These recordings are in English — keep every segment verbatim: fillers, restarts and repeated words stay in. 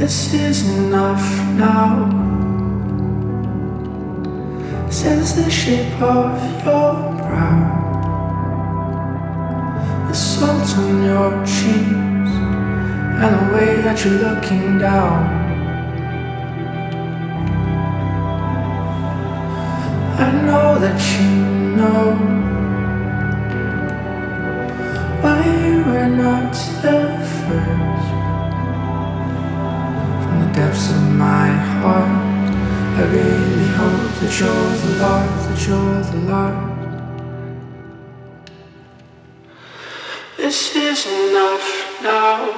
This is enough now, says the shape of your brow, the salt on your cheeks, and the way that you're looking down. I know that you know why you were not the first. From the depths of my heart, I really hope that you're the Lord, that you're the Lord. This is enough now.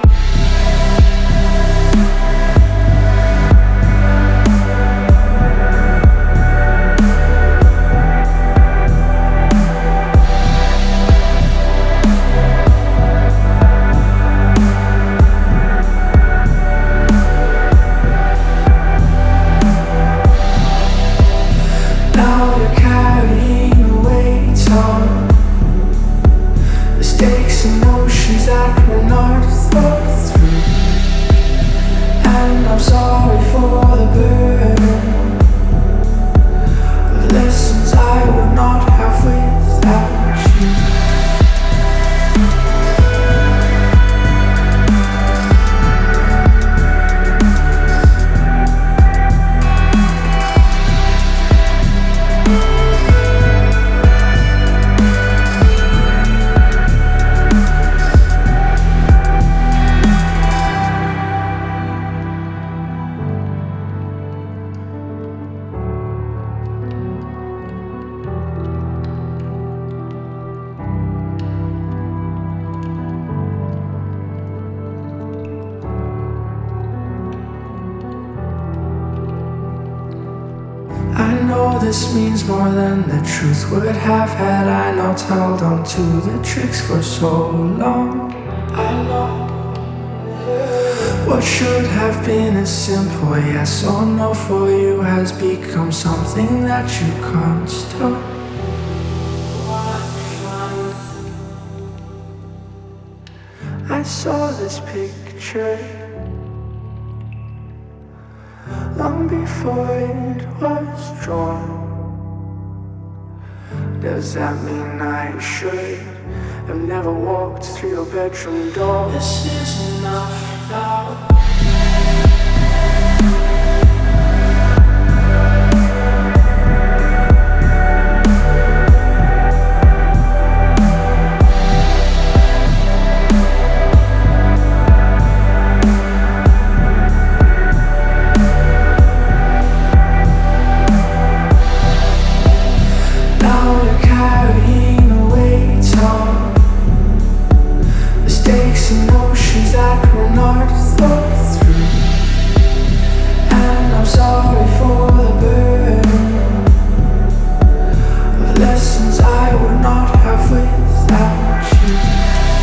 Emotions that were not thought through, and I'm sorry for the burden of lessons I would not have without you. I know this means more than the truth would have had I not held on to the tricks for so long. I know what should have been a simple yes or no for you has become something that you can't stop. I saw this picture long before it was drawn. Does that mean I should have never walked through your bedroom door? This is enough now. Emotions that were not thought through, and I'm sorry for the burden of lessons I would not have without you.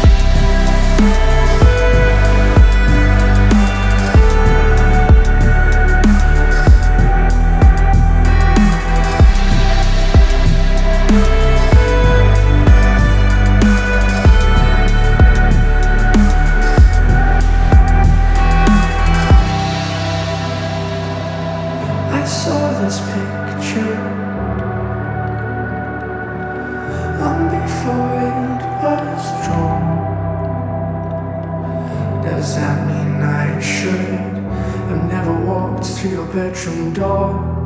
I saw this picture long before it was drawn. Does that mean I should have never walked through your bedroom door?